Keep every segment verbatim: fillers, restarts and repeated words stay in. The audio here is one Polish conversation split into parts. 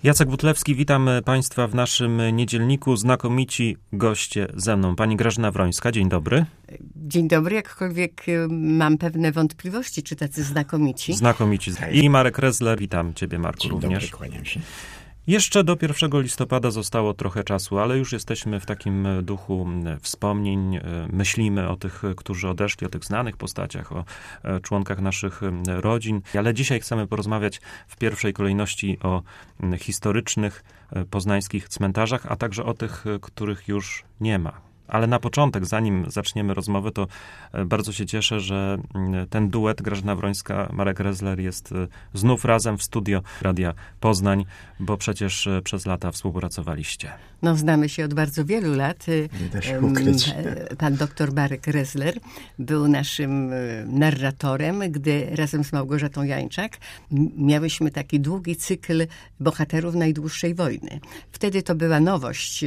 Jacek Butlewski, witam Państwa w naszym niedzielniku. Znakomici goście ze mną. Pani Grażyna Wrońska, dzień dobry. Dzień dobry, jakkolwiek mam pewne wątpliwości, czy tacy znakomici. Znakomici. I Marek Rezler, witam Ciebie, Marku, dzień również. Dobry, kłaniam się. Jeszcze do pierwszego listopada zostało trochę czasu, ale już jesteśmy w takim duchu wspomnień. Myślimy o tych, którzy odeszli, o tych znanych postaciach, o członkach naszych rodzin. Ale dzisiaj chcemy porozmawiać w pierwszej kolejności o historycznych poznańskich cmentarzach, a także o tych, których już nie ma. Ale na początek, zanim zaczniemy rozmowę, to bardzo się cieszę, że ten duet Grażyna Wrońska, Marek Rezler jest znów razem w studio Radia Poznań, bo przecież przez lata współpracowaliście. No, znamy się od bardzo wielu lat. Nie da się ukryć. Pan doktor Marek Rezler był naszym narratorem, gdy razem z Małgorzatą Jańczak miałyśmy taki długi cykl bohaterów najdłuższej wojny. Wtedy to była nowość.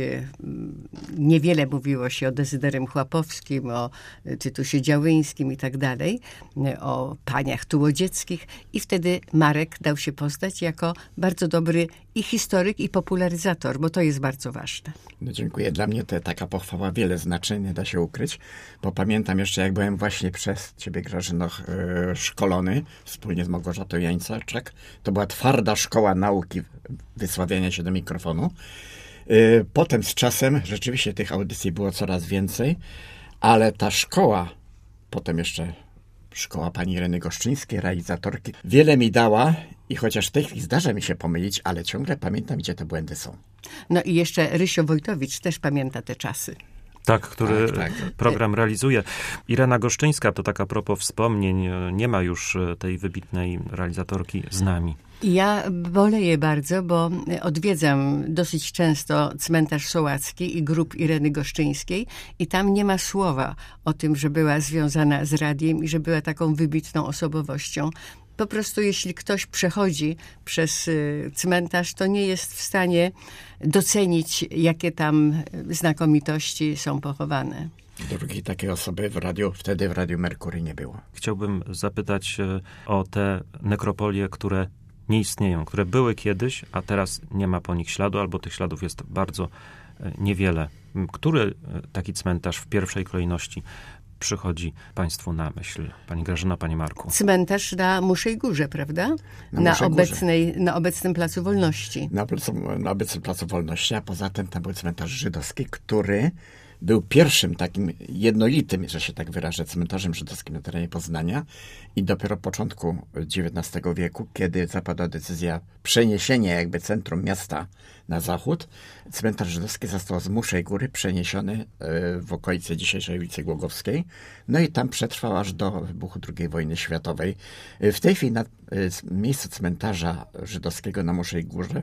Niewiele mówiło się o Dezyderym Chłapowskim, o Tytusie Działyńskim i tak dalej, o paniach tułodzieckich i wtedy Marek dał się poznać jako bardzo dobry i historyk, i popularyzator, bo to jest bardzo ważne. No, dziękuję. Dla mnie to taka pochwała wiele znaczeń, nie da się ukryć, bo pamiętam jeszcze, jak byłem właśnie przez ciebie, Grażyno, yy, szkolony, wspólnie z Małgorzatą Jańczak. To była twarda szkoła nauki wysławiania się do mikrofonu. Potem z czasem rzeczywiście tych audycji było coraz więcej, ale ta szkoła, potem jeszcze szkoła pani Ireny Goszczyńskiej, realizatorki, wiele mi dała i chociaż w tej chwili zdarza mi się pomylić, ale ciągle pamiętam, gdzie te błędy są. No i jeszcze Rysio Wojtowicz też pamięta te czasy. Tak, który tak, tak. program realizuje. Irena Goszczyńska, to tak a propos wspomnień, nie ma już tej wybitnej realizatorki z nami. Ja boleję bardzo, bo odwiedzam dosyć często cmentarz Sołacki i grób Ireny Goszczyńskiej i tam nie ma słowa o tym, że była związana z radiem i że była taką wybitną osobowością. Po prostu jeśli ktoś przechodzi przez cmentarz, to nie jest w stanie docenić, jakie tam znakomitości są pochowane. Drugiej takiej osoby w radiu, wtedy w Radiu Merkury nie było. Chciałbym zapytać o te nekropolie, które nie istnieją, które były kiedyś, a teraz nie ma po nich śladu, albo tych śladów jest bardzo niewiele. Który taki cmentarz w pierwszej kolejności przychodzi Państwu na myśl? Pani Grażyna, Panie Marku. Cmentarz na Muszej Górze, prawda? Na, na, Muszej obecnej, Górze. na obecnym Placu Wolności. Na, na obecnym Placu Wolności, a poza tym tam był cmentarz żydowski, który był pierwszym takim jednolitym, że się tak wyrażę, cmentarzem żydowskim na terenie Poznania i dopiero w początku dziewiętnastego wieku, kiedy zapadła decyzja przeniesienia jakby centrum miasta na zachód, cmentarz żydowski został z Muszej Góry przeniesiony w okolice dzisiejszej ulicy Głogowskiej. No i tam przetrwał aż do wybuchu drugiej wojny światowej. W tej chwili na miejscu cmentarza żydowskiego na Muszej Górze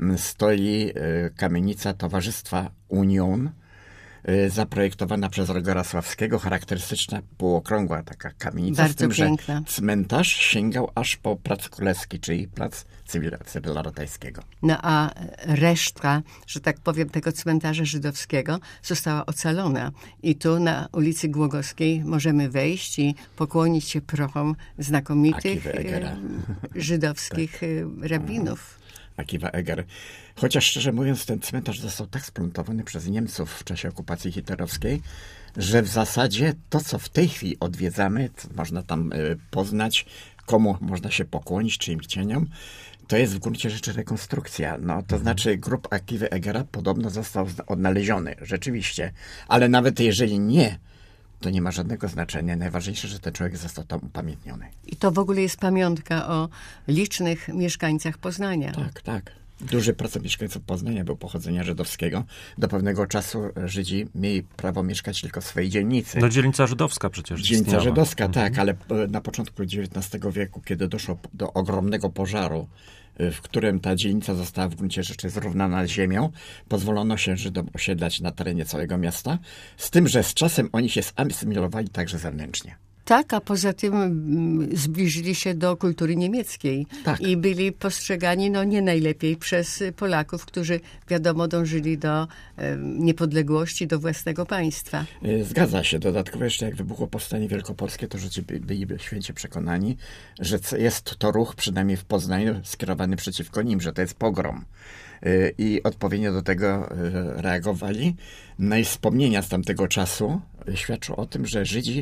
stoi kamienica Towarzystwa Union, zaprojektowana przez Rogera Sławskiego, charakterystyczna, półokrągła taka kamienica. Bardzo z tym, piękna. Że cmentarz sięgał aż po Plac Królewski, czyli Plac Cywila Ratajskiego. No a resztka, że tak powiem, tego cmentarza żydowskiego została ocalona. I tu na ulicy Głogowskiej możemy wejść i pokłonić się prochom znakomitych żydowskich tak. rabinów. Akiva Eger. Chociaż szczerze mówiąc, ten cmentarz został tak spluntowany przez Niemców w czasie okupacji hitlerowskiej, że w zasadzie to, co w tej chwili odwiedzamy, co można tam poznać, komu można się pokłonić, czyim cieniom, to jest w gruncie rzeczy rekonstrukcja. No, to znaczy grób Akivy Egera podobno został odnaleziony, rzeczywiście. Ale nawet jeżeli nie, to nie ma żadnego znaczenia. Najważniejsze, że ten człowiek został tam upamiętniony. I to w ogóle jest pamiątka o licznych mieszkańcach Poznania. Tak, tak. Duży procent mieszkańców Poznania był pochodzenia żydowskiego. Do pewnego czasu Żydzi mieli prawo mieszkać tylko w swojej dzielnicy. No dzielnica żydowska przecież Dzielnica istniała. żydowska, mhm. tak, ale na początku dziewiętnastego wieku, kiedy doszło do ogromnego pożaru, w którym ta dzielnica została w gruncie rzeczy zrównana z ziemią, pozwolono się Żydom osiedlać na terenie całego miasta, z tym, że z czasem oni się zasymilowali także zewnętrznie. Tak, a poza tym mm, zbliżyli się do kultury niemieckiej Tak. i byli postrzegani no, nie najlepiej przez Polaków, którzy wiadomo dążyli do e, niepodległości, do własnego państwa. Zgadza się. Dodatkowo jeszcze jak wybuchło Powstanie Wielkopolskie, to Żydzi by- byli święcie przekonani, że c- jest to ruch, przynajmniej w Poznaniu, skierowany przeciwko nim, że to jest pogrom. Y, I odpowiednio do tego y, reagowali. No i wspomnienia z tamtego czasu y, świadczą o tym, że Żydzi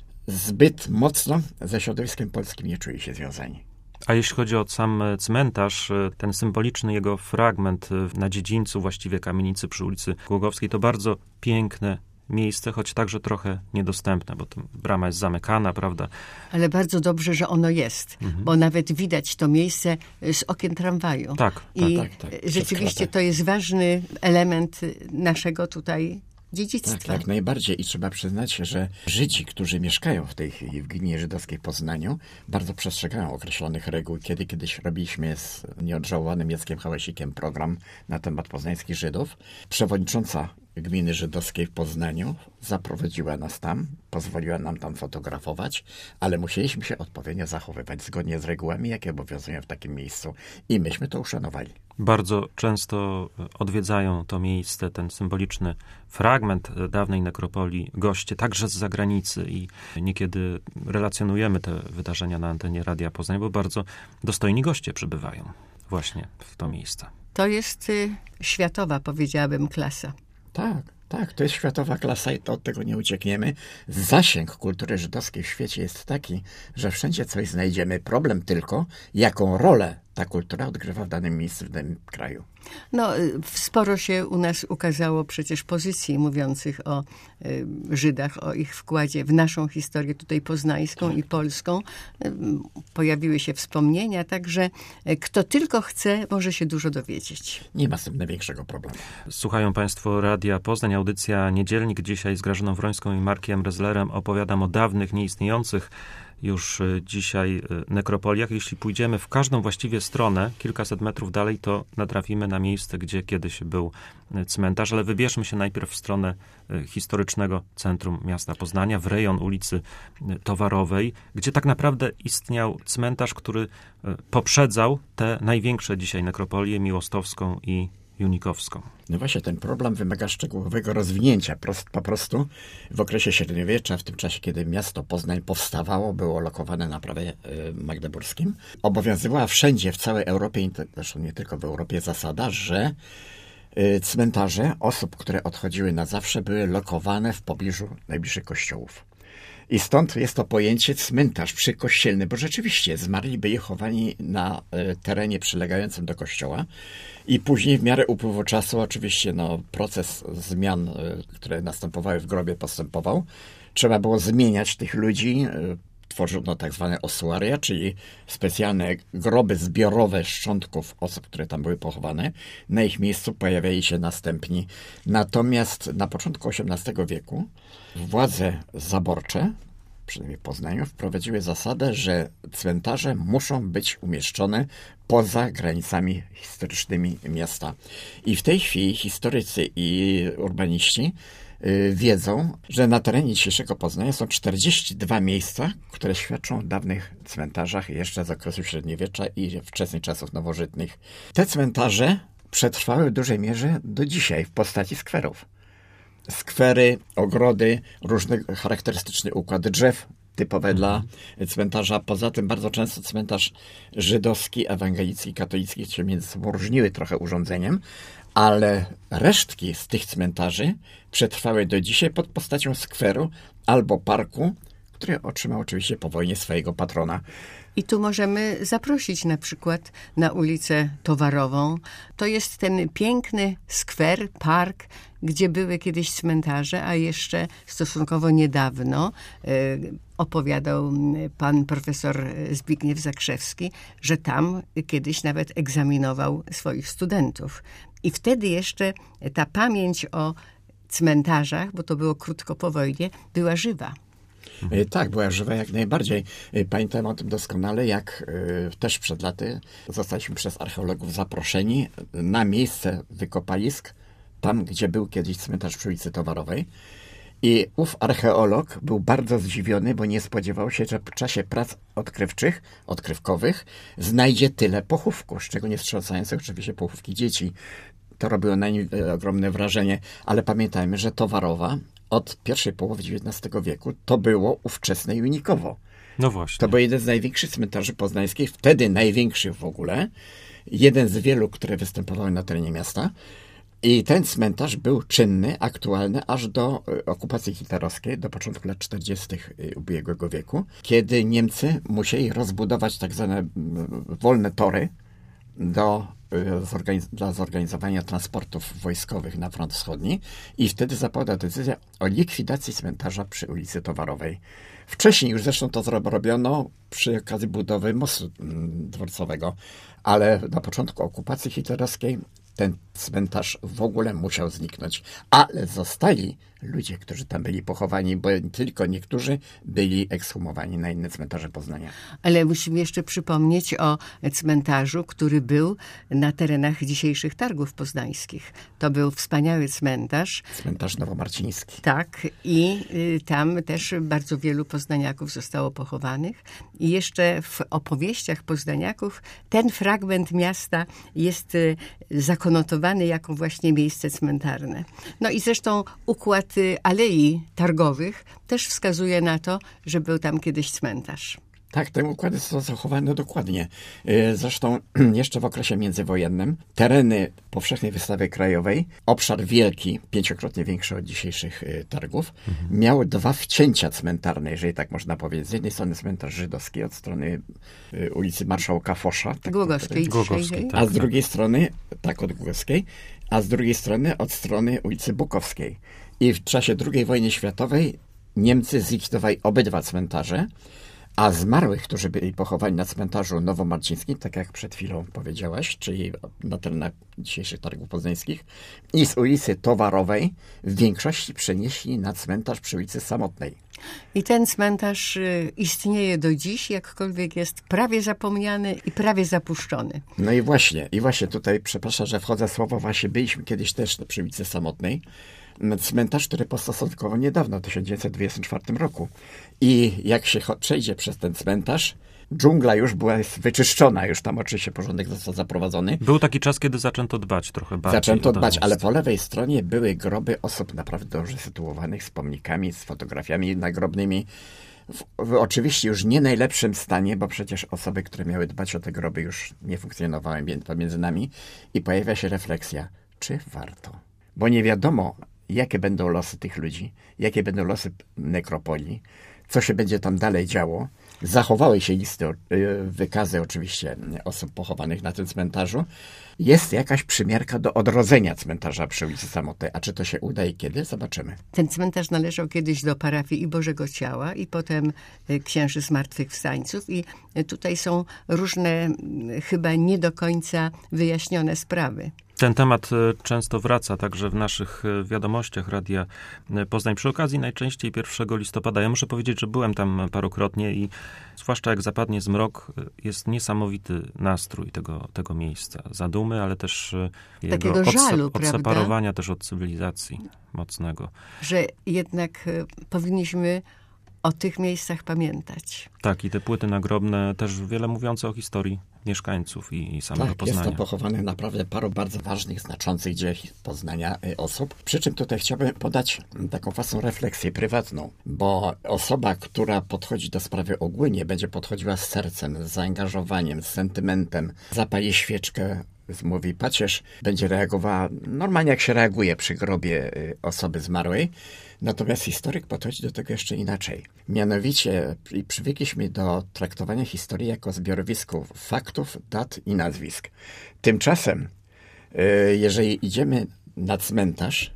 zbyt mocno ze środowiskiem polskim nie czuli się związani. A jeśli chodzi o sam cmentarz, ten symboliczny jego fragment na dziedzińcu właściwie kamienicy przy ulicy Głogowskiej, to bardzo piękne miejsce, choć także trochę niedostępne, bo tam brama jest zamykana, prawda? Ale bardzo dobrze, że ono jest, Mhm. bo nawet widać to miejsce z okien tramwaju. Tak, I tak, tak, przez rzeczywiście kratę. to jest ważny element naszego tutaj dziedzictwa. Tak, jak najbardziej. I trzeba przyznać, że Żydzi, którzy mieszkają w tej chwili w gminie żydowskiej w Poznaniu, bardzo przestrzegają określonych reguł. Kiedy kiedyś robiliśmy z nieodżałowanym Jackiem Hałasikiem program na temat poznańskich Żydów, przewodnicząca gminy żydowskiej w Poznaniu zaprowadziła nas tam, pozwoliła nam tam fotografować, ale musieliśmy się odpowiednio zachowywać zgodnie z regułami, jakie obowiązują w takim miejscu. I myśmy to uszanowali. Bardzo często odwiedzają to miejsce, ten symboliczny fragment dawnej nekropolii, goście także z zagranicy i niekiedy relacjonujemy te wydarzenia na antenie Radia Poznań, bo bardzo dostojni goście przybywają właśnie w to miejsce. To jest y, światowa, powiedziałabym, klasa. Tak, tak, to jest światowa klasa i to od tego nie uciekniemy. Zasięg kultury żydowskiej w świecie jest taki, że wszędzie coś znajdziemy. Problem tylko, jaką rolę ta kultura odgrywa w danym miejscu, w danym kraju. No, y, sporo się u nas ukazało przecież pozycji mówiących o y, Żydach, o ich wkładzie w naszą historię tutaj poznańską i polską. Y, pojawiły się wspomnienia, także y, kto tylko chce, może się dużo dowiedzieć. Nie ma z tym największego problemu. Słuchają Państwo Radia Poznań, audycja Niedzielnik. Dzisiaj z Grażyną Wrońską i Markiem Rezlerem opowiadam o dawnych, nieistniejących już dzisiaj nekropoliach. Jeśli pójdziemy w każdą właściwie stronę, kilkaset metrów dalej, to natrafimy na miejsce, gdzie kiedyś był cmentarz, ale wybierzmy się najpierw w stronę historycznego centrum miasta Poznania, w rejon ulicy Towarowej, gdzie tak naprawdę istniał cmentarz, który poprzedzał te największe dzisiaj nekropolie, Miłostowską i Junikowską. No właśnie, ten problem wymaga szczegółowego rozwinięcia. Prost, po prostu w okresie średniowiecza, w tym czasie, kiedy miasto Poznań powstawało, było lokowane na prawie y, magdeburskim, obowiązywała wszędzie w całej Europie, zresztą nie tylko w Europie, zasada, że y, cmentarze osób, które odchodziły na zawsze, były lokowane w pobliżu najbliższych kościołów. I stąd jest to pojęcie cmentarz przykościelny, bo rzeczywiście zmarli byli chowani na y, terenie przylegającym do kościoła i później w miarę upływu czasu oczywiście no, proces zmian, y, które następowały w grobie, postępował. Trzeba było zmieniać tych ludzi, y, tworzono tak zwane osuaria, czyli specjalne groby zbiorowe szczątków osób, które tam były pochowane. Na ich miejscu pojawiali się następni. Natomiast na początku osiemnastego wieku władze zaborcze, przynajmniej w Poznaniu, wprowadziły zasadę, że cmentarze muszą być umieszczone poza granicami historycznymi miasta. I w tej chwili historycy i urbaniści yy, wiedzą, że na terenie dzisiejszego Poznania są czterdzieści dwa miejsca, które świadczą o dawnych cmentarzach jeszcze z okresu średniowiecza i wczesnych czasów nowożytnych. Te cmentarze przetrwały w dużej mierze do dzisiaj w postaci skwerów. Skwery, ogrody, różny charakterystyczny układ drzew, typowe dla cmentarza. Poza tym bardzo często cmentarz żydowski, ewangelicki, katolicki się między sobą różniły trochę urządzeniem, ale resztki z tych cmentarzy przetrwały do dzisiaj pod postacią skweru albo parku, który otrzymał oczywiście po wojnie swojego patrona. I tu możemy zaprosić na przykład na ulicę Towarową. To jest ten piękny skwer, park, gdzie były kiedyś cmentarze, a jeszcze stosunkowo niedawno e, opowiadał pan profesor Zbigniew Zakrzewski, że tam kiedyś nawet egzaminował swoich studentów. I wtedy jeszcze ta pamięć o cmentarzach, bo to było krótko po wojnie, była żywa. Tak, była żywa jak najbardziej. Pamiętam o tym doskonale, jak y, też przed laty zostaliśmy przez archeologów zaproszeni na miejsce wykopalisk, tam gdzie był kiedyś cmentarz przy ulicy Towarowej. I ów archeolog był bardzo zdziwiony, bo nie spodziewał się, że w czasie prac odkrywczych, odkrywkowych znajdzie tyle pochówków, z czego nie wstrząsając oczywiście pochówki dzieci. To robiło na nim ogromne wrażenie, ale pamiętajmy, że Towarowa od pierwszej połowy dziewiętnastego wieku to było ówczesne Junikowo. No właśnie. To był jeden z największych cmentarzy poznańskich, wtedy największy w ogóle. Jeden z wielu, które występowały na terenie miasta. I ten cmentarz był czynny, aktualny aż do okupacji hitlerowskiej, do początku lat czterdziestych ubiegłego wieku, kiedy Niemcy musieli rozbudować tak zwane wolne tory do, zorganiz- dla zorganizowania transportów wojskowych na front wschodni i wtedy zapadła decyzja o likwidacji cmentarza przy ulicy Towarowej. Wcześniej już zresztą to zrobiono przy okazji budowy mostu dworcowego, ale na początku okupacji hitlerowskiej ten cmentarz w ogóle musiał zniknąć. Ale zostali ludzie, którzy tam byli pochowani, bo tylko niektórzy byli ekshumowani na inne cmentarze Poznania. Ale musimy jeszcze przypomnieć o cmentarzu, który był na terenach dzisiejszych targów poznańskich. To był wspaniały cmentarz. Cmentarz nowomarciński. Tak, i y, tam też bardzo wielu poznaniaków zostało pochowanych. I jeszcze w opowieściach poznaniaków ten fragment miasta jest y, zakonotowany jako właśnie miejsce cmentarne. No i zresztą układ alei targowych też wskazuje na to, że był tam kiedyś cmentarz. Tak, te układy są zachowane dokładnie. Zresztą jeszcze w okresie międzywojennym tereny Powszechnej Wystawy Krajowej, obszar wielki, pięciokrotnie większy od dzisiejszych targów, mhm. miały dwa wcięcia cmentarne, jeżeli tak można powiedzieć. Z jednej strony cmentarz żydowski od strony ulicy Marszałka Fosza. Tak, Głogowskiej. Głogowskiej tak, a z drugiej tak. strony, tak od Głogowskiej, a z drugiej strony od strony ulicy Bukowskiej. I w czasie drugiej wojny światowej Niemcy zlikwidowali obydwa cmentarze, a zmarłych, którzy byli pochowani na cmentarzu nowomarcińskim, tak jak przed chwilą powiedziałaś, czyli na terenach dzisiejszych targów poznańskich, i z ulicy Towarowej w większości przenieśli na cmentarz przy ulicy Samotnej. I ten cmentarz istnieje do dziś, jakkolwiek jest prawie zapomniany i prawie zapuszczony. No i właśnie, i właśnie tutaj, przepraszam, że wchodzę w słowo, właśnie byliśmy kiedyś też przy ulicy Samotnej. Cmentarz, który powstał stosunkowo niedawno, w tysiąc dziewięćset dwudziestym czwartym roku. I jak się przejdzie przez ten cmentarz, dżungla już była wyczyszczona, już tam oczywiście porządek został zaprowadzony. Był taki czas, kiedy zaczęto dbać trochę bardziej. Zaczęto dbać, ale po lewej stronie były groby osób naprawdę dobrze sytuowanych, z pomnikami, z fotografiami nagrobnymi. W, w oczywiście już nie najlepszym stanie, bo przecież osoby, które miały dbać o te groby, już nie funkcjonowały pomiędzy nami. I pojawia się refleksja, czy warto? Bo nie wiadomo, jakie będą losy tych ludzi, jakie będą losy nekropolii, co się będzie tam dalej działo. Zachowały się listy, wykazy oczywiście osób pochowanych na tym cmentarzu. Jest jakaś przymiarka do odrodzenia cmentarza przy ulicy Samotnej. A czy to się uda i kiedy? Zobaczymy. Ten cmentarz należał kiedyś do parafii i Bożego Ciała i potem księży zmartwychwstańców. I tutaj są różne chyba nie do końca wyjaśnione sprawy. Ten temat często wraca także w naszych wiadomościach Radia Poznań. Przy okazji najczęściej pierwszego listopada. Ja muszę powiedzieć, że byłem tam parokrotnie i zwłaszcza jak zapadnie zmrok, jest niesamowity nastrój tego, tego miejsca. Zadumy, ale też takiego jego żalu, odse- odseparowania też od cywilizacji mocnego. Że jednak powinniśmy o tych miejscach pamiętać. Tak, i te płyty nagrobne też wiele mówiące o historii mieszkańców i, i samego tak, Poznania. Jest tam pochowanych naprawdę paru bardzo ważnych, znaczących dzieł Poznania osób. Przy czym tutaj chciałbym podać taką własną refleksję prywatną, bo osoba, która podchodzi do sprawy ogólnie, będzie podchodziła z sercem, z zaangażowaniem, z sentymentem, zapali świeczkę, mówi pacierz, będzie reagowała normalnie, jak się reaguje przy grobie osoby zmarłej. Natomiast historyk podchodzi do tego jeszcze inaczej. Mianowicie przywykliśmy do traktowania historii jako zbiorowisku faktów, dat i nazwisk. Tymczasem, jeżeli idziemy na cmentarz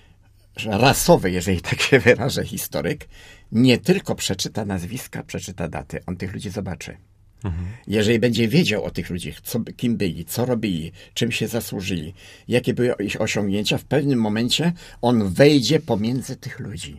rasowy, jeżeli tak się wyrażę historyk, nie tylko przeczyta nazwiska, przeczyta daty. On tych ludzi zobaczy. Mhm. Jeżeli będzie wiedział o tych ludziach, co, kim byli, co robili, czym się zasłużyli, jakie były ich osiągnięcia, w pewnym momencie on wejdzie pomiędzy tych ludzi.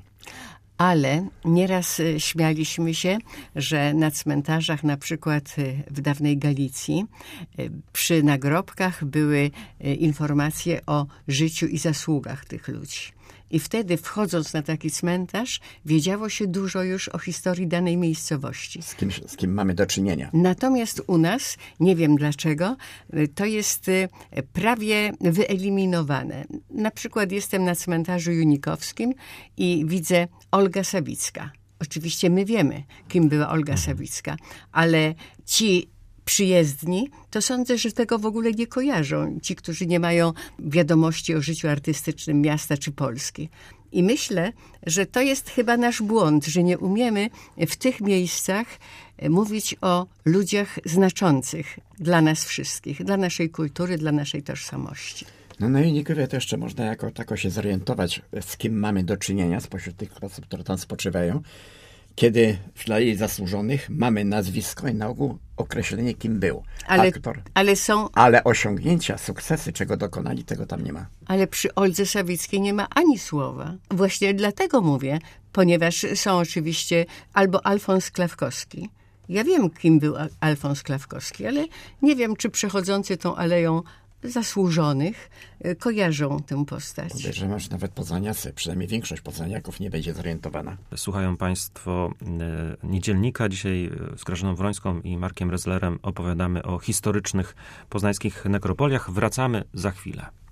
Ale nieraz śmialiśmy się, że na cmentarzach, na przykład w dawnej Galicji, przy nagrobkach były informacje o życiu i zasługach tych ludzi. I wtedy, wchodząc na taki cmentarz, wiedziało się dużo już o historii danej miejscowości. Z kim, z kim mamy do czynienia. Natomiast u nas, nie wiem dlaczego, to jest prawie wyeliminowane. Na przykład jestem na cmentarzu junikowskim i widzę Olga Sawicka. Oczywiście my wiemy, kim była Olga Sawicka, ale ci przyjezdni, to sądzę, że tego w ogóle nie kojarzą. Ci, którzy nie mają wiadomości o życiu artystycznym miasta czy Polski. I myślę, że to jest chyba nasz błąd, że nie umiemy w tych miejscach mówić o ludziach znaczących dla nas wszystkich, dla naszej kultury, dla naszej tożsamości. No na Junikowie to jeszcze można jako tako się zorientować, z kim mamy do czynienia spośród tych osób, które tam spoczywają, kiedy dla jej zasłużonych mamy nazwisko i na ogół określenie, kim był ale, aktor. Ale są... Ale osiągnięcia, sukcesy, czego dokonali, tego tam nie ma. Ale przy Oldze Sawickiej nie ma ani słowa. Właśnie dlatego mówię, ponieważ są oczywiście albo Alfons Klawkowski. Ja wiem, kim był Alfons Klawkowski, ale nie wiem, czy przechodzący tą aleją zasłużonych kojarzą tę postać. Podejrzewam, że nawet poznaniacy, przynajmniej większość poznaniaków nie będzie zorientowana. Słuchają Państwo Niedzielnika. Dzisiaj z Grażyną Wrońską i Markiem Rezlerem opowiadamy o historycznych poznańskich nekropoliach. Wracamy za chwilę.